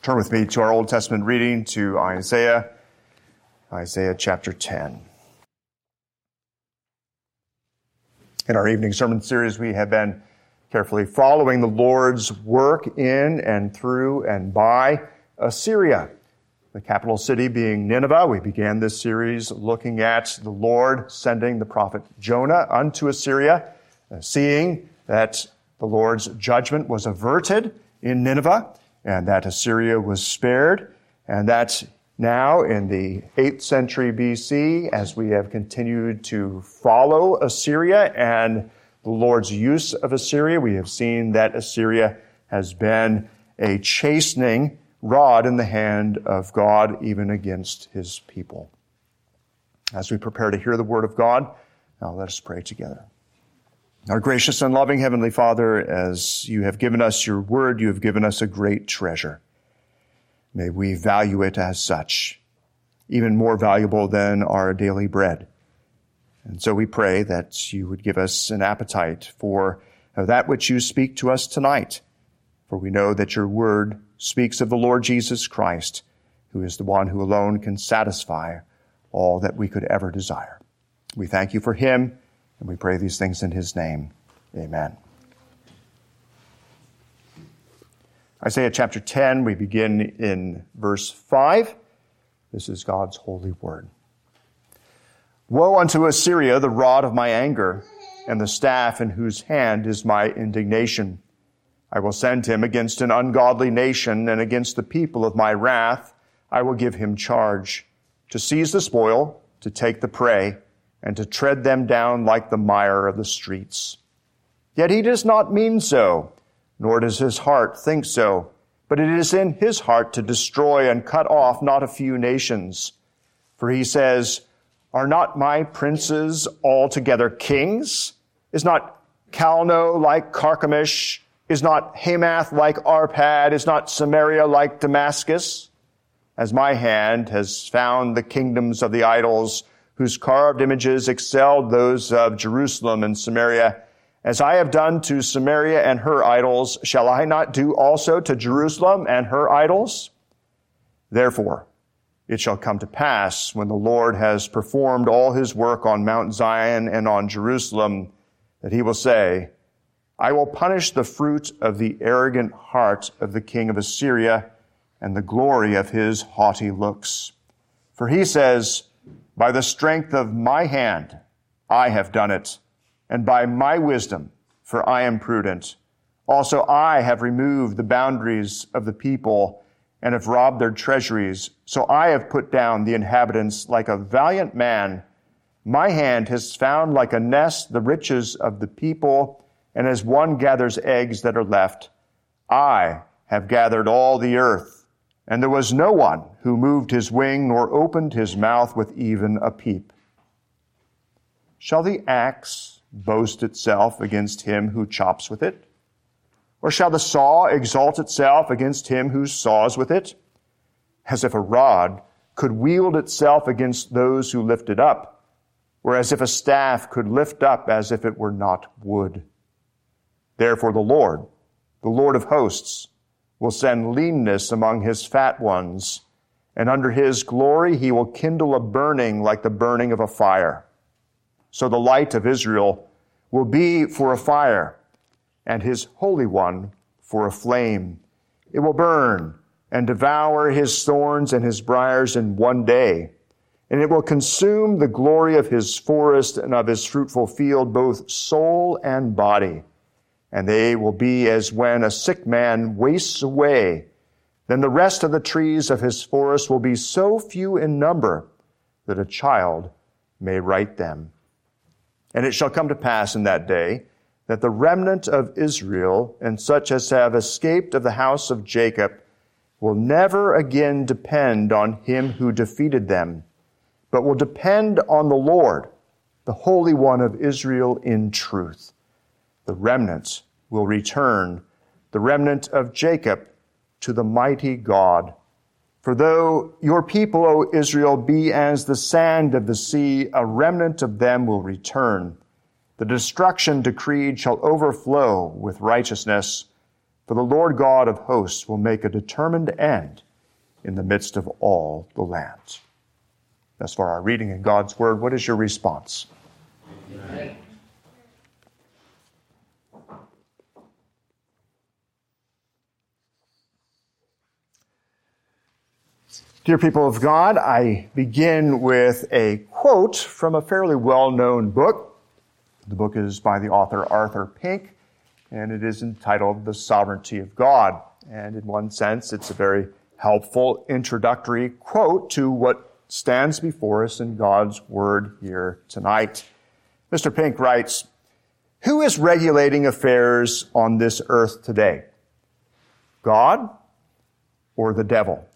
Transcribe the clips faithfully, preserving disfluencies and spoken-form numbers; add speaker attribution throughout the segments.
Speaker 1: Turn with me to our Old Testament reading, to Isaiah, Isaiah chapter ten. In our evening sermon series, we have been carefully following the Lord's work in and through and by Assyria, the capital city being Nineveh. We began this series looking at the Lord sending the prophet Jonah unto Assyria, uh, seeing that the Lord's judgment was averted in Nineveh, and that Assyria was spared, and that now in the eighth century B C, as we have continued to follow Assyria and the Lord's use of Assyria, we have seen that Assyria has been a chastening rod in the hand of God, even against his people. As we prepare to hear the word of God, now let us pray together. Our gracious and loving Heavenly Father, as you have given us your word, you have given us a great treasure. May we value it as such, even more valuable than our daily bread. And so we pray that you would give us an appetite for that which you speak to us tonight. For we know that your word speaks of the Lord Jesus Christ, who is the one who alone can satisfy all that we could ever desire. We thank you for him, and we pray these things in his name. Amen. Isaiah chapter ten, we begin in verse five. This is God's holy word. Woe unto Assyria, the rod of my anger, and the staff in whose hand is my indignation. I will send him against an ungodly nation, and against the people of my wrath I will give him charge, to seize the spoil, to take the prey, and to tread them down like the mire of the streets. Yet he does not mean so, nor does his heart think so, but it is in his heart to destroy and cut off not a few nations. For he says, Are not my princes altogether kings? Is not Calno like Carchemish? Is not Hamath like Arpad? Is not Samaria like Damascus? As my hand has found the kingdoms of the idols, whose carved images excelled those of Jerusalem and Samaria, as I have done to Samaria and her idols, shall I not do also to Jerusalem and her idols? Therefore, it shall come to pass, when the Lord has performed all his work on Mount Zion and on Jerusalem, that he will say, I will punish the fruit of the arrogant heart of the king of Assyria and the glory of his haughty looks. For he says, By the strength of my hand I have done it, and by my wisdom, for I am prudent. Also I have removed the boundaries of the people and have robbed their treasuries. So I have put down the inhabitants like a valiant man. My hand has found like a nest the riches of the people, and as one gathers eggs that are left, I have gathered all the earth, and there was no one who moved his wing nor opened his mouth with even a peep. Shall the axe boast itself against him who chops with it? Or shall the saw exalt itself against him who saws with it? As if a rod could wield itself against those who lift it up, or as if a staff could lift up as if it were not wood. Therefore the Lord, the Lord of hosts, will send leanness among his fat ones, and under his glory he will kindle a burning like the burning of a fire. So the light of Israel will be for a fire, and his Holy One for a flame. It will burn and devour his thorns and his briars in one day, and it will consume the glory of his forest and of his fruitful field, both soul and body. And they will be as when a sick man wastes away. Then the rest of the trees of his forest will be so few in number that a child may write them. And it shall come to pass in that day that the remnant of Israel and such as have escaped of the house of Jacob will never again depend on him who defeated them, but will depend on the Lord, the Holy One of Israel in truth. The remnant will return, the remnant of Jacob, to the mighty God. For though your people, O Israel, be as the sand of the sea, a remnant of them will return. The destruction decreed shall overflow with righteousness. For the Lord God of hosts will make a determined end in the midst of all the lands. As for our reading in God's word, what is your response? Amen. Dear people of God, I begin with a quote from a fairly well-known book. The book is by the author Arthur Pink, and it is entitled The Sovereignty of God. And in one sense, it's a very helpful introductory quote to what stands before us in God's Word here tonight. Mister Pink writes, "Who is regulating affairs on this earth today? God or the devil?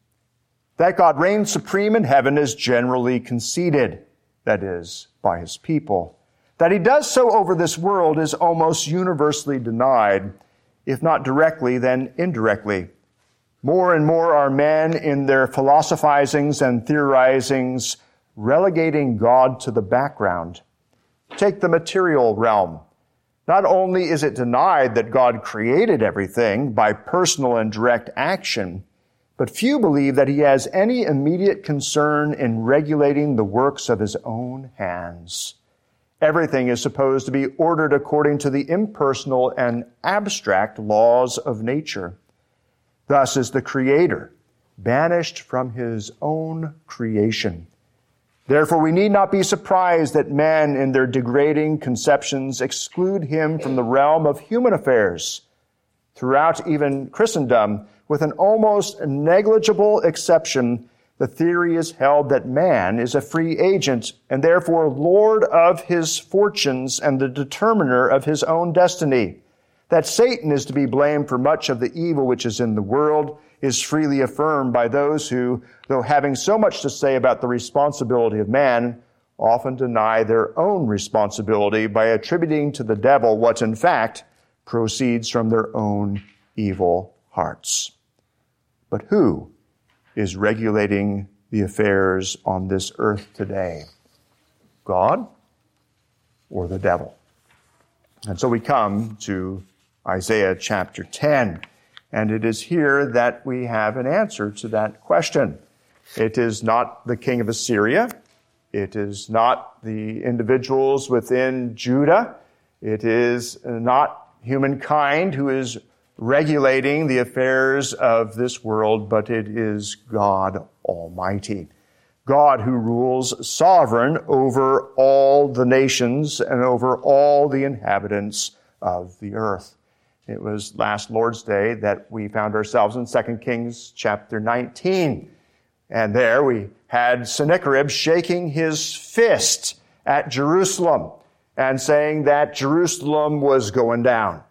Speaker 1: That God reigns supreme in heaven is generally conceded, that is, by his people. That he does so over this world is almost universally denied, if not directly, then indirectly. More and more are men in their philosophizings and theorizings relegating God to the background. Take the material realm. Not only is it denied that God created everything by personal and direct action, but few believe that he has any immediate concern in regulating the works of his own hands. Everything is supposed to be ordered according to the impersonal and abstract laws of nature. Thus is the Creator banished from his own creation. Therefore, we need not be surprised that men in their degrading conceptions exclude him from the realm of human affairs. Throughout even Christendom, with an almost negligible exception, the theory is held that man is a free agent and therefore lord of his fortunes and the determiner of his own destiny. That Satan is to be blamed for much of the evil which is in the world is freely affirmed by those who, though having so much to say about the responsibility of man, often deny their own responsibility by attributing to the devil what in fact proceeds from their own evil hearts. But who is regulating the affairs on this earth today? God or the devil? And so we come to Isaiah chapter ten, and it is here that we have an answer to that question. It is not the king of Assyria. It is not the individuals within Judah. It is not humankind who is regulating the affairs of this world, but it is God Almighty. God who rules sovereign over all the nations and over all the inhabitants of the earth. It was last Lord's Day that we found ourselves in Second Kings chapter nineteen. And there we had Sennacherib shaking his fist at Jerusalem and saying that Jerusalem was going down.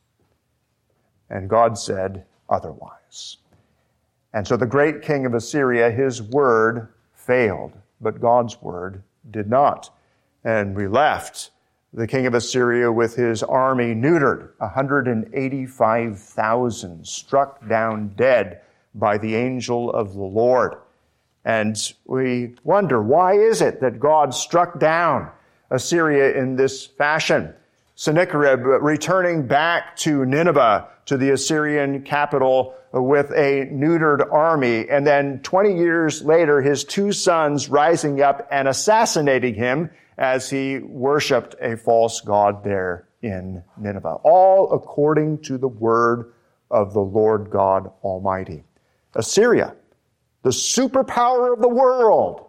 Speaker 1: And God said otherwise. And so the great king of Assyria, his word failed, but God's word did not. And we left the king of Assyria with his army neutered, one hundred eighty-five thousand struck down dead by the angel of the Lord. And we wonder, why is it that God struck down Assyria in this fashion? Sennacherib returning back to Nineveh, to the Assyrian capital, with a neutered army, and then twenty years later, his two sons rising up and assassinating him as he worshipped a false god there in Nineveh. All according to the word of the Lord God Almighty. Assyria, the superpower of the world,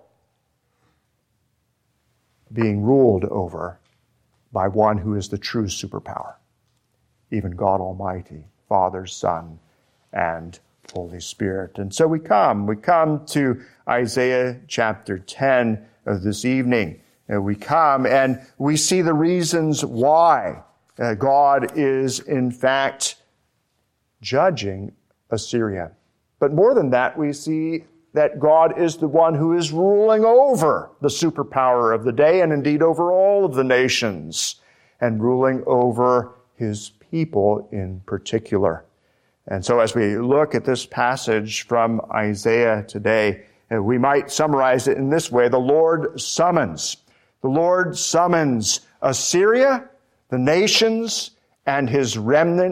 Speaker 1: being ruled over by one who is the true superpower, even God Almighty, Father, Son, and Holy Spirit. And so we come, we come to Isaiah chapter ten of this evening. And we come and we see the reasons why uh, God is in fact judging Assyria. But more than that, we see that God is the one who is ruling over the superpower of the day and indeed over all of the nations and ruling over his people in particular. And so as we look at this passage from Isaiah today, uh, we might summarize it in this way. The Lord summons. The Lord summons Assyria, the nations, and his remnant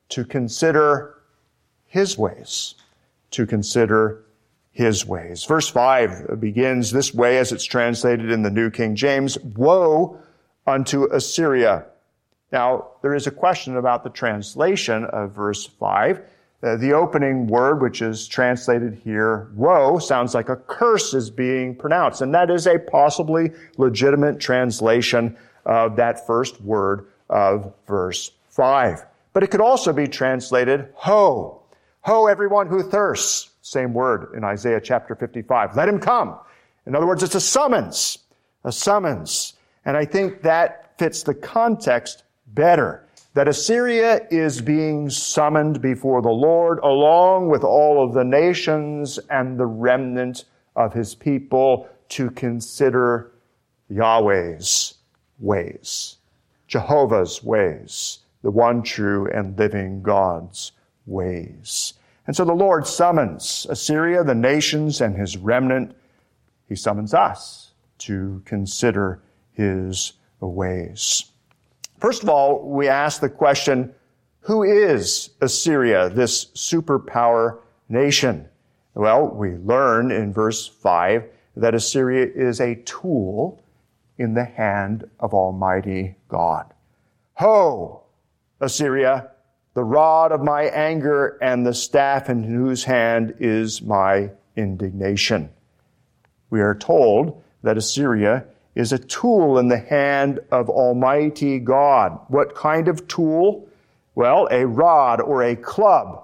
Speaker 1: to consider his ways, to consider his ways. Verse five begins this way as it's translated in the New King James, "Woe unto Assyria." Now, there is a question about the translation of verse five. Uh, the opening word, which is translated here, woe, sounds like a curse is being pronounced. And that is a possibly legitimate translation of that first word of verse five. But it could also be translated, ho. Ho, everyone who thirsts. Same word in Isaiah chapter fifty-five. Let him come. In other words, it's a summons. A summons. And I think that fits the context better. That Assyria is being summoned before the Lord along with all of the nations and the remnant of his people to consider Yahweh's ways, Jehovah's ways, the one true and living God's ways. And so the Lord summons Assyria, the nations, and his remnant. He summons us to consider his ways. First of all, we ask the question, who is Assyria, this superpower nation? Well, we learn in verse five that Assyria is a tool in the hand of Almighty God. Ho, Assyria, the rod of my anger and the staff in whose hand is my indignation. We are told that Assyria is a tool in the hand of Almighty God. What kind of tool? Well, a rod or a club.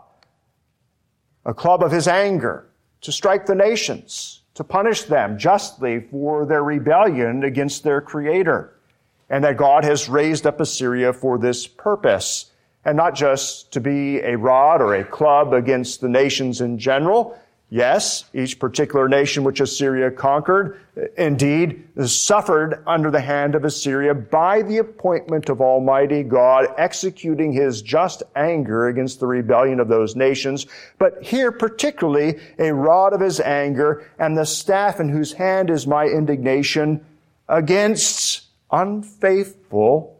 Speaker 1: A club of his anger to strike the nations, to punish them justly for their rebellion against their Creator. And that God has raised up Assyria for this purpose. And not just to be a rod or a club against the nations in general. Yes, each particular nation which Assyria conquered, indeed, suffered under the hand of Assyria by the appointment of Almighty God, executing his just anger against the rebellion of those nations. But here particularly, a rod of his anger and the staff in whose hand is my indignation against unfaithful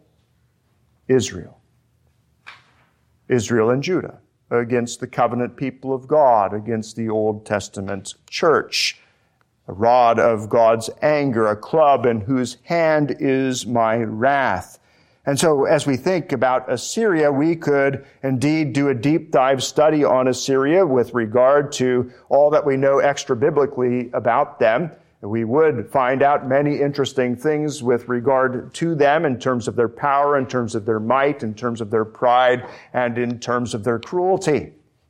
Speaker 1: Israel. Israel and Judah. Against the covenant people of God, against the Old Testament church. A rod of God's anger, a club in whose hand is my wrath. And so as we think about Assyria, we could indeed do a deep dive study on Assyria with regard to all that we know extra biblically about them. We would find out many interesting things with regard to them in terms of their power, in terms of their might, in terms of their pride, and in terms of their cruelty.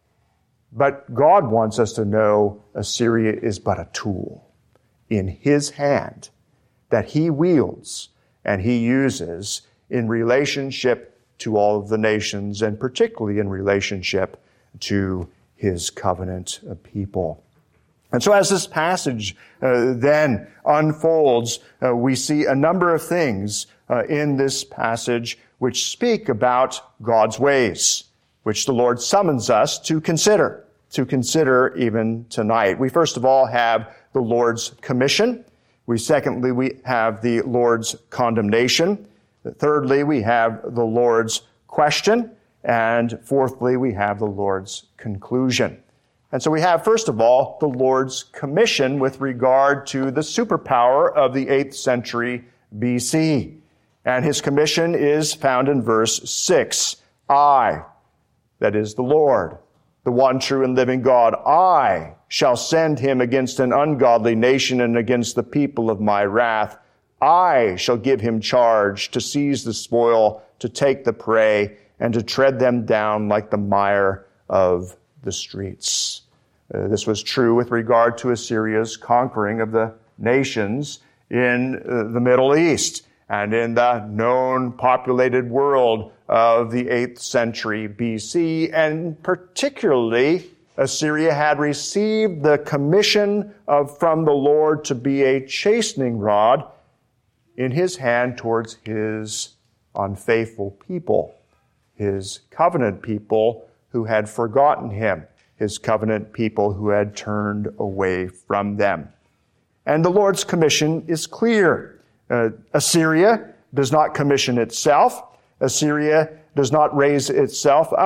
Speaker 1: But God wants us to know Assyria is but a tool in his hand that he wields and he uses in relationship to all of the nations, and particularly in relationship to his covenant people. And so as this passage uh, then unfolds, uh, we see a number of things uh, in this passage which speak about God's ways, which the Lord summons us to consider, to consider even tonight. We first of all have the Lord's commission. We secondly, we have the Lord's condemnation. Thirdly, we have the Lord's question. And fourthly, we have the Lord's conclusion. And so we have, first of all, the Lord's commission with regard to the superpower of the eighth century B C. And his commission is found in verse six. I, that is the Lord, the one true and living God, I shall send him against an ungodly nation and against the people of my wrath. I shall give him charge to seize the spoil, to take the prey, and to tread them down like the mire of the streets. Uh, this was true with regard to Assyria's conquering of the nations in uh, the Middle East and in the known populated world of the eighth century B C. And particularly, Assyria had received the commission of, from the Lord to be a chastening rod in his hand towards his unfaithful people, his covenant people who had forgotten him, his covenant people who had turned away from them. And the Lord's commission is clear. Uh, Assyria does not commission itself. Assyria does not raise itself up.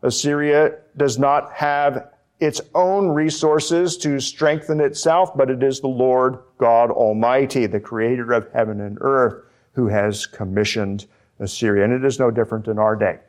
Speaker 1: Assyria does not have its own resources to strengthen itself, but it is the Lord God Almighty, the creator of heaven and earth, who has commissioned Assyria. And it is no different in our day.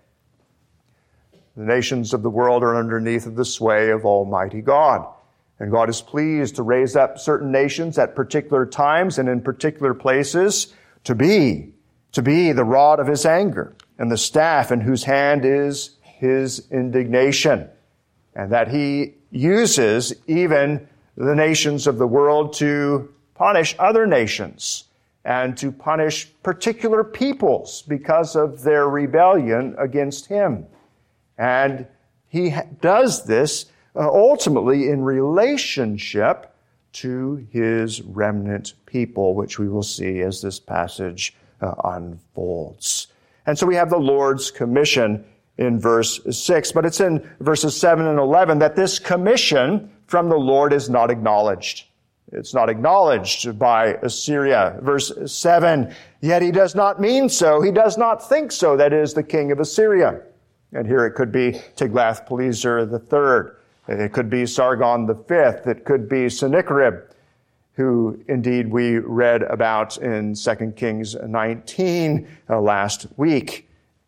Speaker 1: The nations of the world are underneath of the sway of Almighty God. And God is pleased to raise up certain nations at particular times and in particular places to be, to be the rod of his anger and the staff in whose hand is his indignation. And that he uses even the nations of the world to punish other nations and to punish particular peoples because of their rebellion against him. And he does this uh, ultimately in relationship to his remnant people, which we will see as this passage uh, unfolds. And so we have the Lord's commission in verse six, but it's in verses seven and eleven that this commission from the Lord is not acknowledged. It's not acknowledged by Assyria. Verse seven, yet he does not mean so. He does not think so. That is the king of Assyria. And here it could be Tiglath-Pileser the third. It could be Sargon the fifth. It could be Sennacherib, who indeed we read about in Second Kings nineteen uh, last week.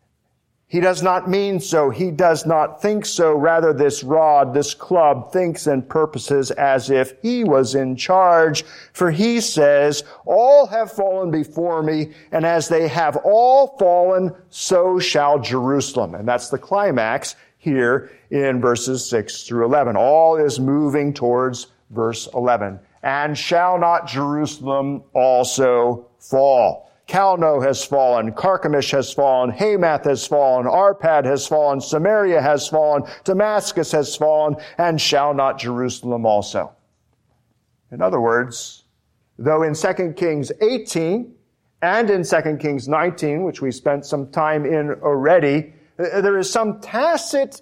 Speaker 1: He does not mean so. He does not think so. Rather, this rod, this club, thinks and purposes as if he was in charge. For he says, all have fallen before me, and as they have all fallen, so shall Jerusalem. And that's the climax here in verses six through eleven. All is moving towards verse eleven. And shall not Jerusalem also fall? Calno has fallen, Carchemish has fallen, Hamath has fallen, Arpad has fallen, Samaria has fallen, Damascus has fallen, and shall not Jerusalem also? In other words, though in Second Kings eighteen and in Second Kings nineteen, which we spent some time in already, there is some tacit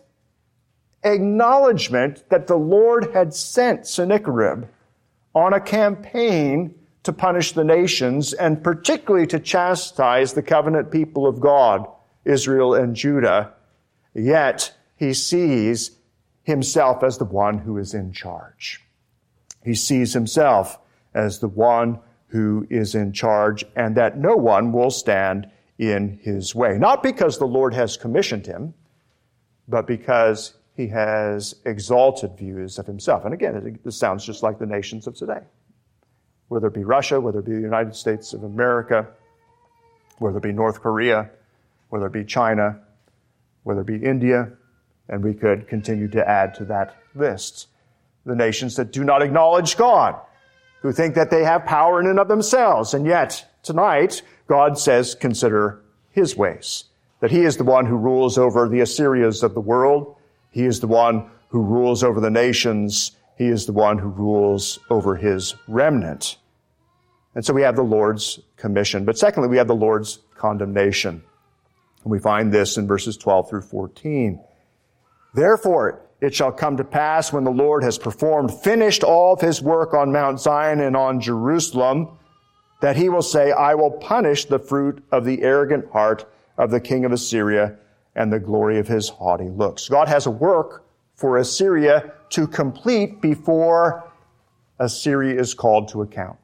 Speaker 1: acknowledgement that the Lord had sent Sennacherib on a campaign to punish the nations, and particularly to chastise the covenant people of God, Israel and Judah. Yet he sees himself as the one who is in charge. He sees himself as the one who is in charge, and that no one will stand in his way. Not because the Lord has commissioned him, but because he has exalted views of himself. And again, this sounds just like the nations of today. Whether it be Russia, whether it be the United States of America, whether it be North Korea, whether it be China, whether it be India, and we could continue to add to that list. The nations that do not acknowledge God, who think that they have power in and of themselves, and yet tonight God says, consider his ways. That he is the one who rules over the Assyrias of the world. He is the one who rules over the nations. He is the one who rules over his remnant. And so we have the Lord's commission. But secondly, we have the Lord's condemnation. And we find this in verses twelve through fourteen. Therefore, it shall come to pass when the Lord has performed, finished all of his work on Mount Zion and on Jerusalem, that he will say, I will punish the fruit of the arrogant heart of the king of Assyria and the glory of his haughty looks. God has a work for Assyria to complete before Assyria is called to account.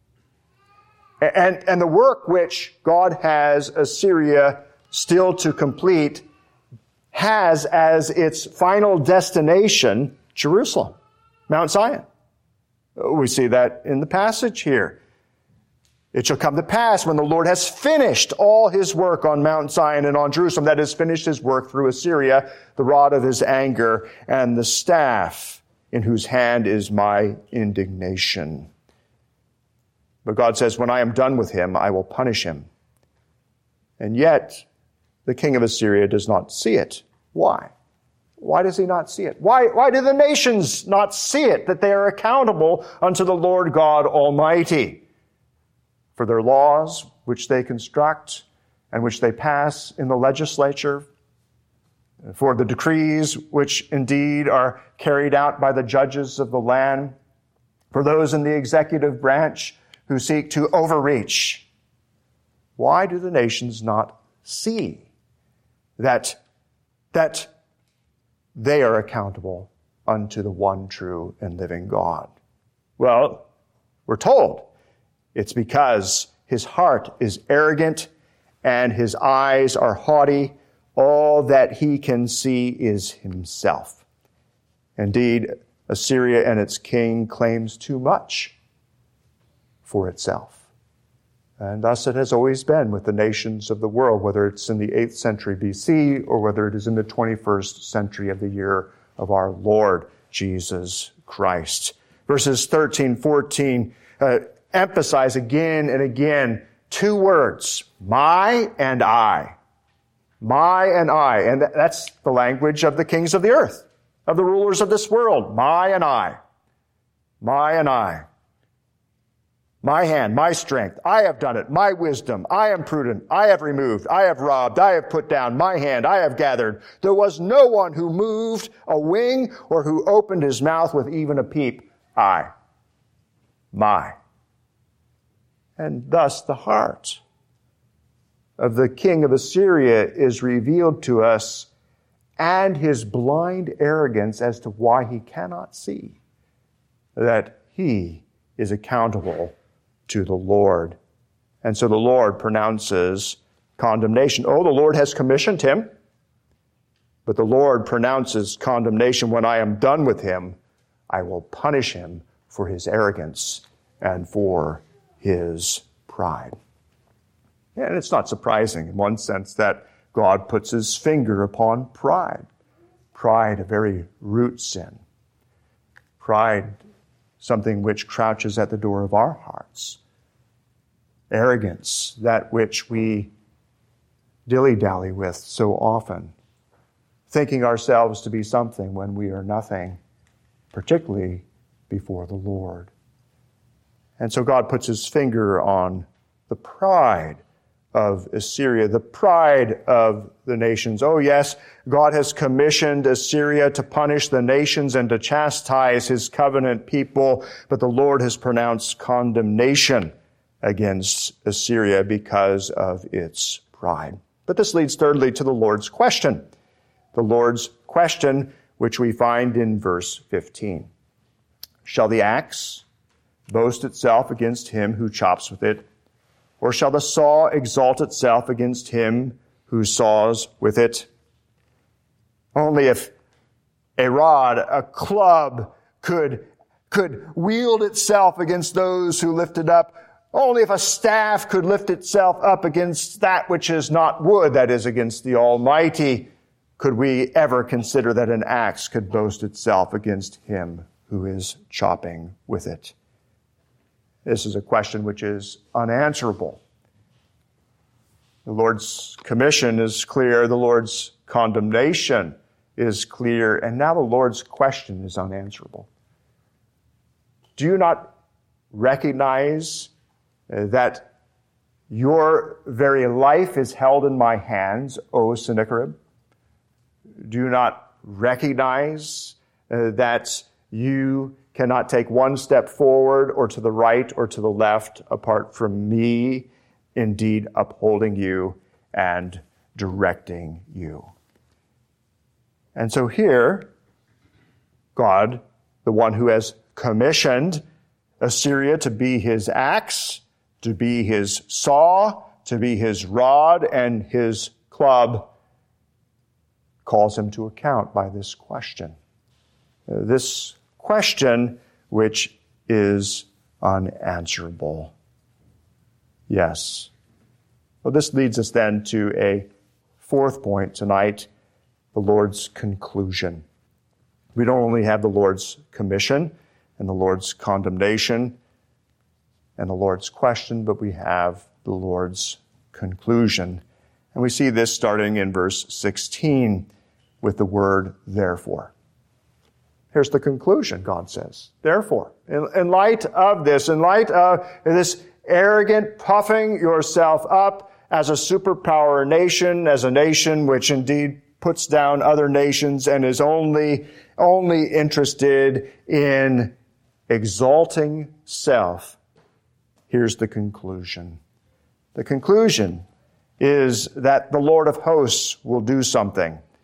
Speaker 1: And, and the work which God has Assyria still to complete has as its final destination Jerusalem, Mount Zion. We see that in the passage here. It shall come to pass when the Lord has finished all his work on Mount Zion and on Jerusalem, that is, finished his work through Assyria, the rod of his anger, and the staff in whose hand is my indignation. But God says, when I am done with him, I will punish him. And yet, the king of Assyria does not see it. Why? Why does he not see it? Why, why do the nations not see it, that they are accountable unto the Lord God Almighty? For their laws, which they construct and which they pass in the legislature, for the decrees which indeed are carried out by the judges of the land, for those in the executive branch who seek to overreach. Why do the nations not see that, that they are accountable unto the one true and living God? Well, we're told it's because his heart is arrogant and his eyes are haughty. All that he can see is himself. Indeed, Assyria and its king claims too much for itself. And thus it has always been with the nations of the world, whether it's in the eighth century B C or whether it is in the twenty-first century of the year of our Lord Jesus Christ. Verses thirteen, fourteen uh, emphasize again and again two words, my and I. My and I. And that's the language of the kings of the earth, of the rulers of this world. My and I. My and I. My hand, my strength. I have done it. My wisdom. I am prudent. I have removed. I have robbed. I have put down. My hand, I have gathered. There was no one who moved a wing or who opened his mouth with even a peep. I. My. And thus the heart of the king of Assyria is revealed to us, and his blind arrogance as to why he cannot see that he is accountable to the Lord. And so the Lord pronounces condemnation. Oh, the Lord has commissioned him, but the Lord pronounces condemnation. When I am done with him, I will punish him for his arrogance and for his pride. And it's not surprising in one sense that God puts his finger upon pride. Pride, a very root sin. Pride, something which crouches at the door of our hearts. Arrogance, that which we dilly-dally with so often, thinking ourselves to be something when we are nothing, particularly before the Lord. And so God puts his finger on the pride of Assyria, the pride of the nations. Oh yes, God has commissioned Assyria to punish the nations and to chastise his covenant people, but the Lord has pronounced condemnation against Assyria because of its pride. But this leads thirdly to the Lord's question. The Lord's question, which we find in verse fifteen. Shall the axe boast itself against him who chops with it? Or shall the saw exalt itself against him who saws with it? Only if a rod, a club, could, could wield itself against those who lift it up. Only if a staff could lift itself up against that which is not wood, that is, against the Almighty, could we ever consider that an axe could boast itself against him who is chopping with it. This is a question which is unanswerable. The Lord's commission is clear. The Lord's condemnation is clear. And now the Lord's question is unanswerable. Do you not recognize that your very life is held in my hands, O Sennacherib? Do you not recognize uh, that you cannot take one step forward or to the right or to the left apart from me, indeed upholding you and directing you? And so here, God, the one who has commissioned Assyria to be his axe, to be his saw, to be his rod and his club, calls him to account by this question. Uh, this question which is unanswerable. Yes. Well, this leads us then to a fourth point tonight, the Lord's conclusion. We don't only have the Lord's commission and the Lord's condemnation and the Lord's question, but we have the Lord's conclusion. And we see this starting in verse sixteen with the word therefore. Here's the conclusion, God says. Therefore, in, in light of this, in light of this arrogant puffing yourself up as a superpower nation, as a nation which indeed puts down other nations and is only, only interested in exalting self, here's the conclusion. The conclusion is that the Lord of hosts will do something.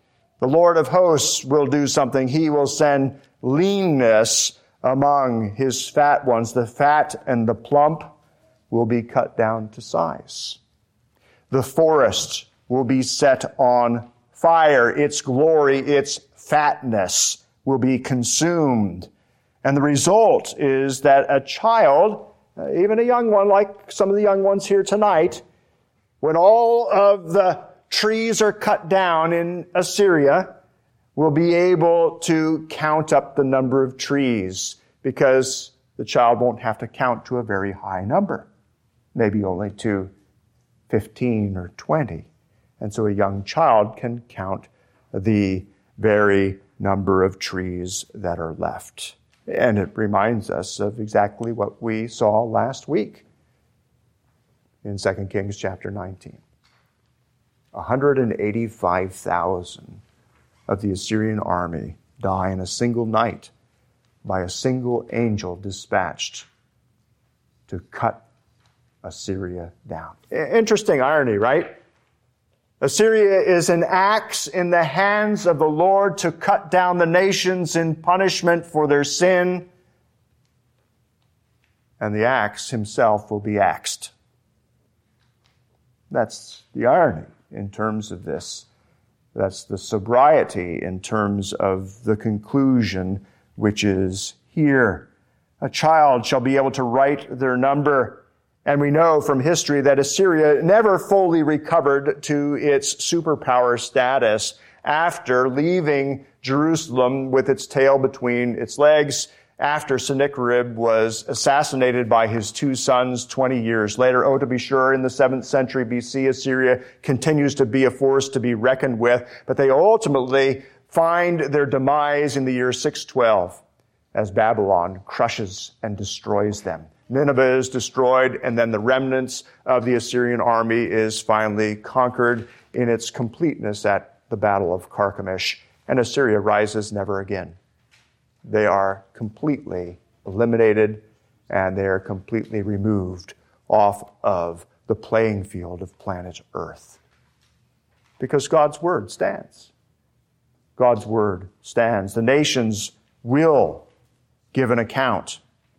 Speaker 1: The Lord of hosts will do something. He will send leanness among his fat ones. The fat and the plump will be cut down to size. The forest will be set on fire. Its glory, its fatness will be consumed. And the result is that a child, even a young one like some of the young ones here tonight, when all of the trees are cut down in Assyria, will be able to count up the number of trees, because the child won't have to count to a very high number, maybe only to fifteen or twenty. And so a young child can count the very number of trees that are left. And it reminds us of exactly what we saw last week in Second Kings chapter nineteen. one hundred eighty-five thousand of the Assyrian army die in a single night by a single angel dispatched to cut Assyria down. Interesting irony, right? Assyria is an axe in the hands of the Lord to cut down the nations in punishment for their sin. And the axe himself will be axed. That's the irony in terms of this. That's the sobriety in terms of the conclusion, which is here. A child shall be able to write their number. And we know from history that Assyria never fully recovered to its superpower status after leaving Jerusalem with its tail between its legs, after Sennacherib was assassinated by his two sons twenty years later. Oh, to be sure, in the seventh century B C, Assyria continues to be a force to be reckoned with, but they ultimately find their demise in the year six twelve as Babylon crushes and destroys them. Nineveh is destroyed, and then the remnants of the Assyrian army is finally conquered in its completeness at the Battle of Carchemish, and Assyria rises never again. They are completely eliminated, and they are completely removed off of the playing field of planet Earth. Because God's word stands. God's word stands. The nations will give an account.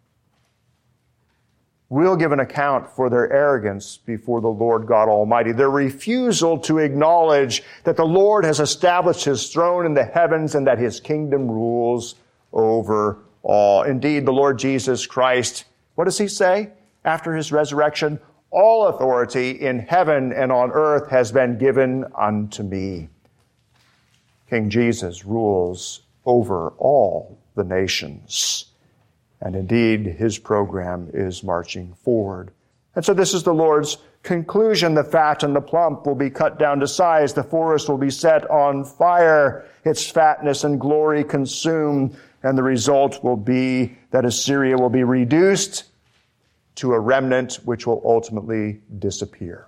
Speaker 1: Will give an account for their arrogance before the Lord God Almighty, their refusal to acknowledge that the Lord has established his throne in the heavens and that his kingdom rules over all. Indeed, the Lord Jesus Christ, what does he say after his resurrection? All authority in heaven and on earth has been given unto me. King Jesus rules over all the nations. And indeed, his program is marching forward. And so this is the Lord's conclusion. The fat and the plump will be cut down to size. The forest will be set on fire, its fatness and glory consumed. And the result will be that Assyria will be reduced to a remnant which will ultimately disappear.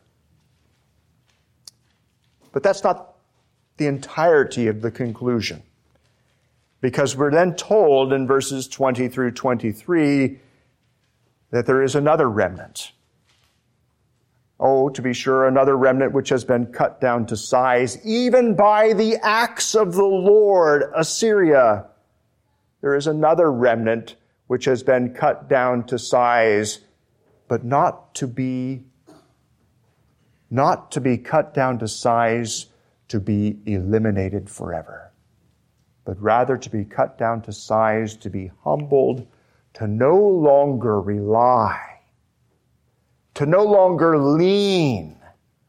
Speaker 1: But that's not the entirety of the conclusion. Because we're then told in verses twenty through twenty-three that there is another remnant. Oh, to be sure, another remnant which has been cut down to size, even by the axe of the Lord, Assyria. There is another remnant which has been cut down to size, but not to be, not to be cut down to size to be eliminated forever, but rather to be cut down to size, to be humbled, to no longer rely, to no longer lean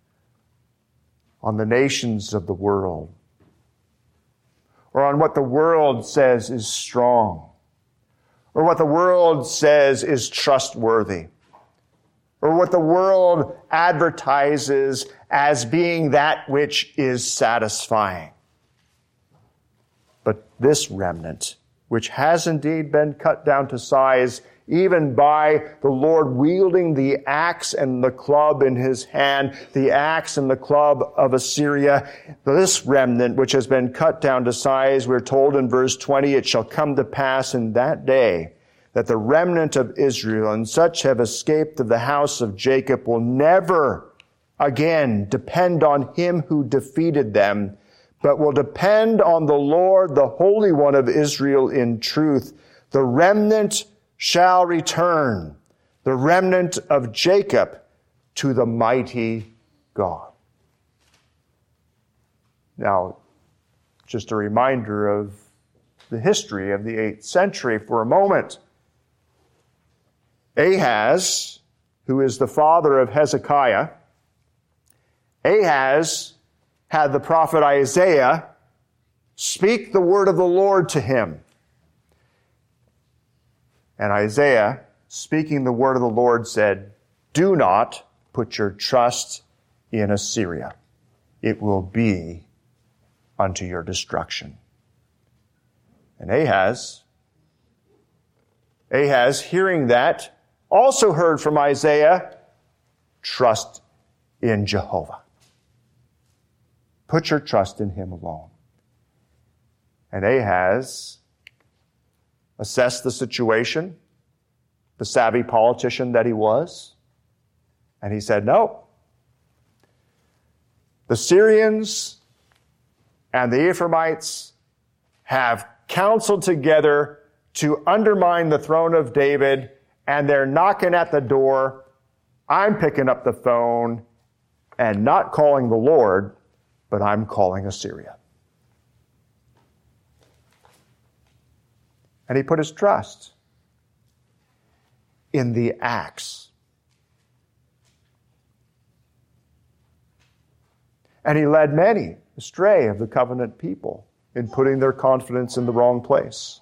Speaker 1: on the nations of the world, or on what the world says is strong, or what the world says is trustworthy, or what the world advertises as being that which is satisfying. But this remnant, which has indeed been cut down to size, even by the Lord wielding the axe and the club in his hand, the axe and the club of Assyria, this remnant, which has been cut down to size, we're told in verse twenty, it shall come to pass in that day that the remnant of Israel, and such have escaped of the house of Jacob, will never again depend on him who defeated them, but will depend on the Lord, the Holy One of Israel, in truth. The remnant shall return, the remnant of Jacob, to the mighty God. Now, just a reminder of the history of the eighth century for a moment. Ahaz, who is the father of Hezekiah, Ahaz had the prophet Isaiah speak the word of the Lord to him. And Isaiah, speaking the word of the Lord, said, "Do not put your trust in Assyria. It will be unto your destruction." And Ahaz, Ahaz, hearing that, also heard from Isaiah, "Trust in Jehovah. Put your trust in him alone." And Ahaz assessed the situation, the savvy politician that he was, and he said, "No. The Syrians and the Ephraimites have counseled together to undermine the throne of David, and they're knocking at the door. I'm picking up the phone and not calling the Lord, but I'm calling Assyria." And he put his trust in the axe. And he led many astray of the covenant people in putting their confidence in the wrong place.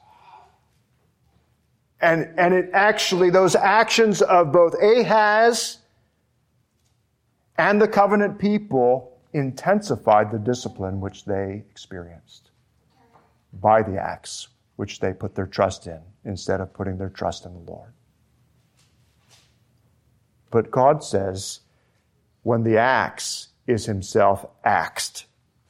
Speaker 1: And, and it actually, those actions of both Ahaz and the covenant people intensified the discipline which they experienced by the axe, which they put their trust in instead of putting their trust in the Lord. But God says, when the axe is himself axed,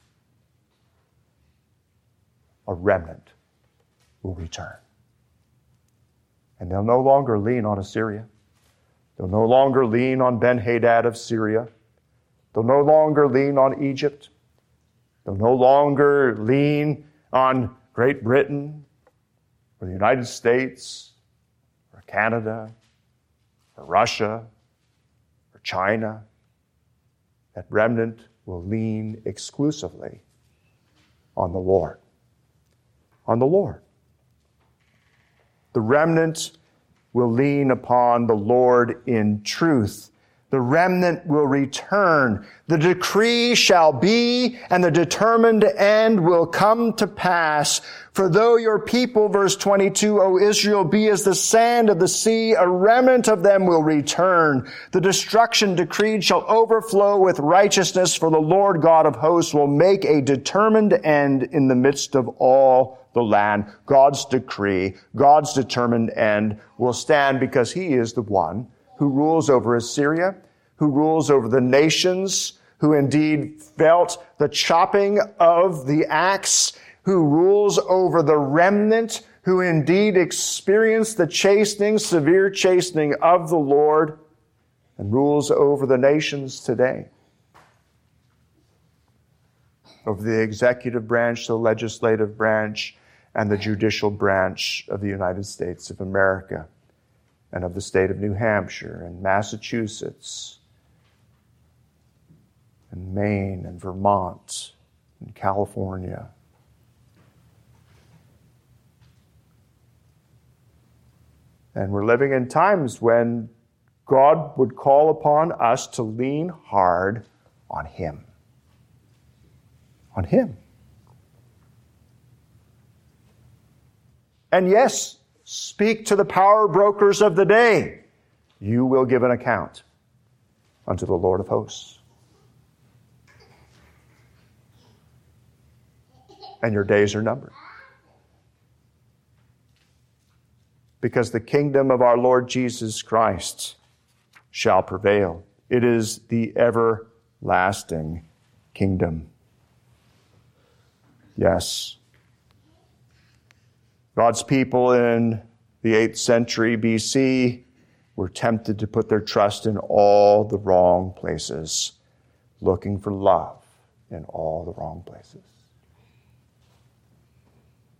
Speaker 1: a remnant will return. And they'll no longer lean on Assyria. They'll no longer lean on Ben-Hadad of Syria. They'll no longer lean on Egypt. They'll no longer lean on Great Britain or the United States or Canada or Russia or China. That remnant will lean exclusively on the Lord. On the Lord. The remnant will lean upon the Lord in truth. The remnant will return. The decree shall be, and the determined end will come to pass. For though your people, verse twenty-two, O Israel, be as the sand of the sea, a remnant of them will return. The destruction decreed shall overflow with righteousness, for the Lord God of hosts will make a determined end in the midst of all the land. God's decree, God's determined end will stand because he is the one who rules over Assyria, who rules over the nations, who indeed felt the chopping of the axe, who rules over the remnant, who indeed experienced the chastening, severe chastening of the Lord, and rules over the nations today. Over the executive branch, the legislative branch, and the judicial branch of the United States of America, and of the state of New Hampshire and Massachusetts and Maine and Vermont and California. And we're living in times when God would call upon us to lean hard on him. On him. And yes, speak to the power brokers of the day. You will give an account unto the Lord of hosts. And your days are numbered. Because the kingdom of our Lord Jesus Christ shall prevail. It is the everlasting kingdom. Yes. God's people in the eighth century B C were tempted to put their trust in all the wrong places, looking for love in all the wrong places.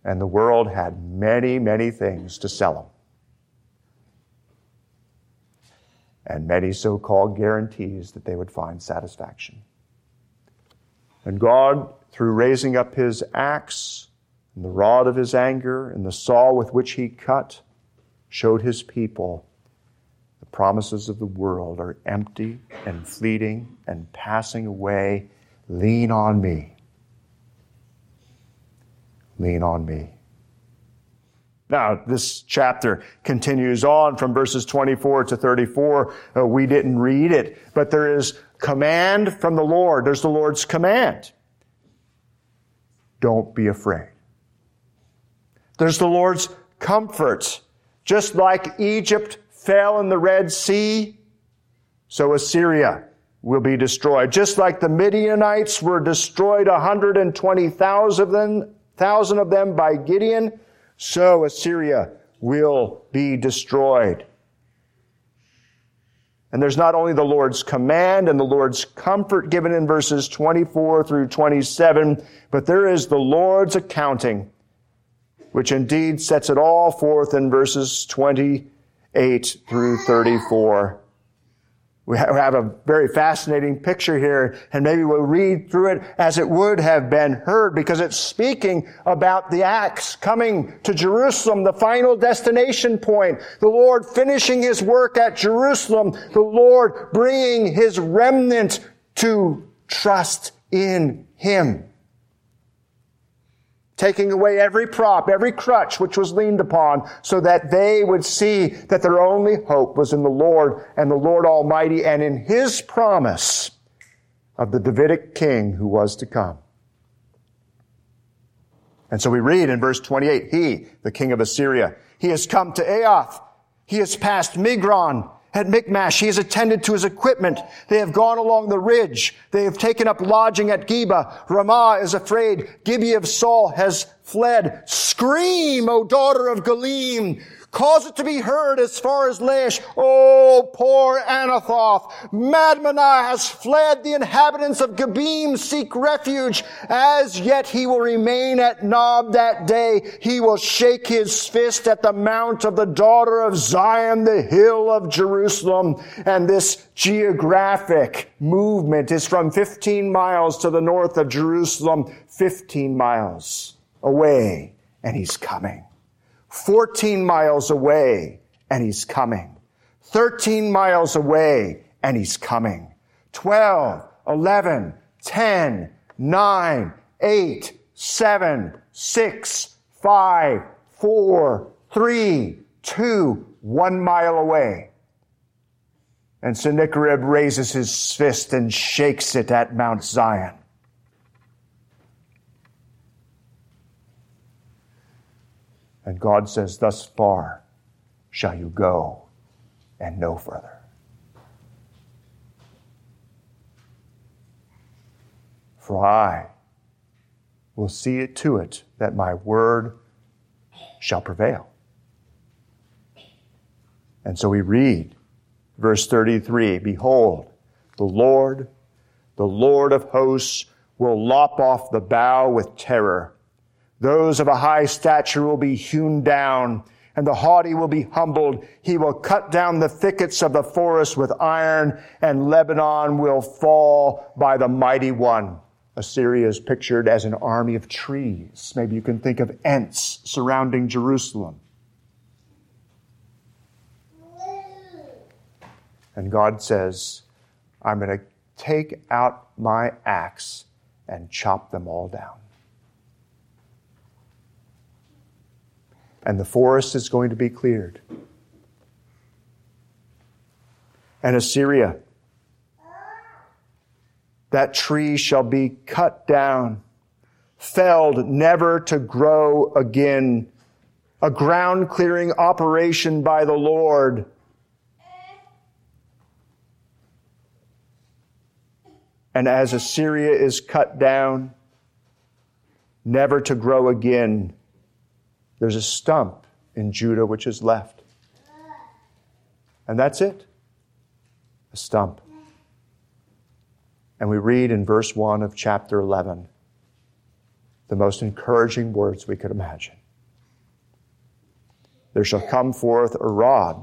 Speaker 1: And the world had many, many things to sell them. And many so-called guarantees that they would find satisfaction. And God, through raising up his axe and the rod of his anger and the saw with which he cut, showed his people the promises of the world are empty and fleeting and passing away. Lean on me. Lean on me. Now, this chapter continues on from verses twenty-four to thirty-four. Uh, we didn't read it, but there is command from the Lord. There's the Lord's command. Don't be afraid. There's the Lord's comfort. Just like Egypt fell in the Red Sea, so Assyria will be destroyed. Just like the Midianites were destroyed, one hundred twenty thousand of them, thousand of them by Gideon, so Assyria will be destroyed. And there's not only the Lord's command and the Lord's comfort given in verses twenty-four through twenty-seven, but there is the Lord's accounting, which indeed sets it all forth in verses twenty-eight through thirty-four. We have a very fascinating picture here, and maybe we'll read through it as it would have been heard, because it's speaking about the axe coming to Jerusalem, the final destination point. The Lord finishing his work at Jerusalem. The Lord bringing his remnant to trust in him. Taking away every prop, every crutch which was leaned upon, so that they would see that their only hope was in the Lord and the Lord Almighty and in his promise of the Davidic king who was to come. And so we read in verse twenty-eight, he, the king of Assyria, he has come to Aoth. He has passed Migron. At Michmash, he has attended to his equipment. They have gone along the ridge. They have taken up lodging at Geba. Ramah is afraid. Gibeah of Saul has fled. Scream, O daughter of Galim. Cause it to be heard as far as Laish. Oh, poor Anathoth. Madmenah has fled. The inhabitants of Gebim seek refuge. As yet he will remain at Nob that day. He will shake his fist at the mount of the daughter of Zion, the hill of Jerusalem. And this geographic movement is from fifteen miles to the north of Jerusalem, fifteen miles away, and he's coming. fourteen miles away, and he's coming. thirteen miles away, and he's coming. twelve, eleven, ten, nine, eight, seven, six, five, four, three, two, one mile away. And Sennacherib raises his fist and shakes it at Mount Zion. And God says, thus far shall you go, and no further. For I will see it to it that my word shall prevail. And so we read, verse thirty-three, behold, the Lord, the Lord of hosts, will lop off the bough with terror. Those of a high stature will be hewn down, and the haughty will be humbled. He will cut down the thickets of the forest with iron, and Lebanon will fall by the mighty one. Assyria is pictured as an army of trees. Maybe you can think of Ents surrounding Jerusalem. And God says, I'm going to take out my axe and chop them all down. And the forest is going to be cleared. And Assyria, that tree shall be cut down, felled, never to grow again. A ground-clearing operation by the Lord. And as Assyria is cut down, never to grow again, there's a stump in Judah which is left. And that's it. A stump. And we read in verse one of chapter eleven the most encouraging words we could imagine. there shall come forth a rod,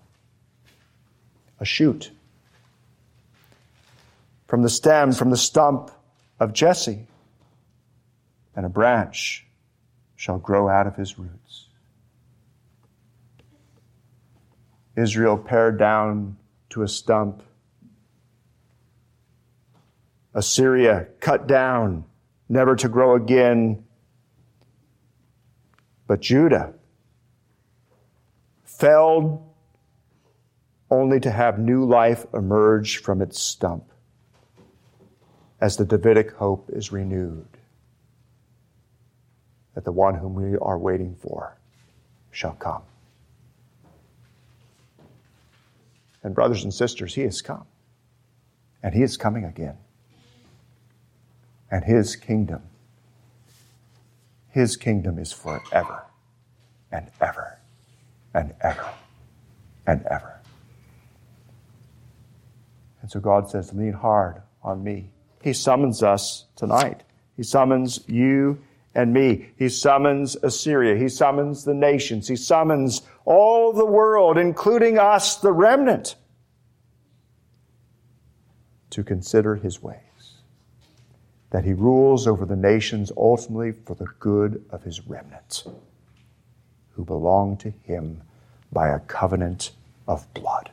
Speaker 1: a shoot, from the stem, from the stump of Jesse, and a branch shall grow out of his roots. Israel pared down to a stump. Assyria cut down, never to grow again. But Judah felled only to have new life emerge from its stump as the Davidic hope is renewed, that the one whom we are waiting for shall come. And brothers and sisters, he has come. And he is coming again. And his kingdom, his kingdom is forever and ever and ever and ever. And so God says, lean hard on me. He summons us tonight. He summons you and me. He summons Assyria. He summons the nations. He summons all the world, including us, the remnant, to consider his ways, that he rules over the nations ultimately for the good of his remnant, who belong to him by a covenant of blood.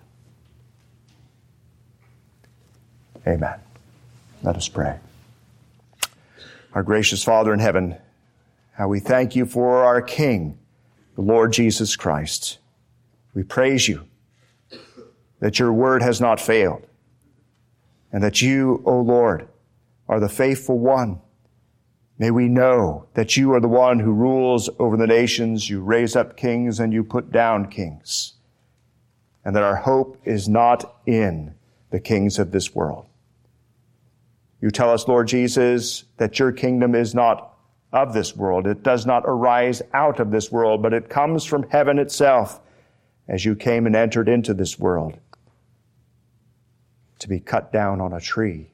Speaker 1: Amen. Let us pray. Our gracious Father in heaven, how we thank you for our King, the Lord Jesus Christ. We praise you that your word has not failed, and that you, O Lord, are the faithful one. May we know that you are the one who rules over the nations. You raise up kings and you put down kings. And that our hope is not in the kings of this world. You tell us, Lord Jesus, that your kingdom is not of this world. It does not arise out of this world, but it comes from heaven itself as you came and entered into this world to be cut down on a tree,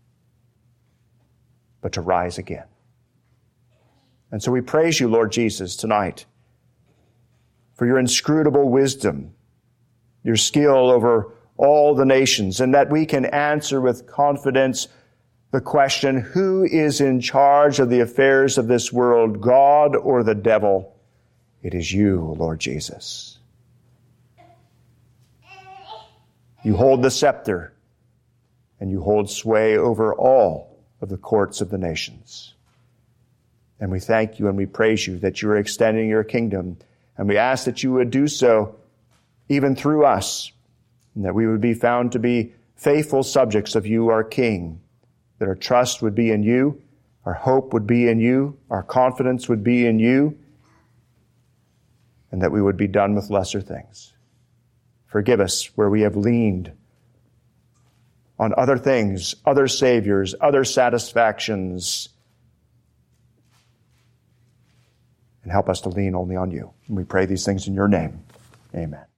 Speaker 1: but to rise again. And so we praise you, Lord Jesus, tonight for your inscrutable wisdom, your skill over all the nations, and that we can answer with confidence the question, who is in charge of the affairs of this world, God or the devil? It is you, Lord Jesus. You hold the scepter, and you hold sway over all of the courts of the nations. And we thank you and we praise you that you are extending your kingdom. And we ask that you would do so even through us, and that we would be found to be faithful subjects of you, our King, that our trust would be in you, our hope would be in you, our confidence would be in you, and that we would be done with lesser things. Forgive us where we have leaned on other things, other saviors, other satisfactions, and help us to lean only on you. And we pray these things in your name. Amen.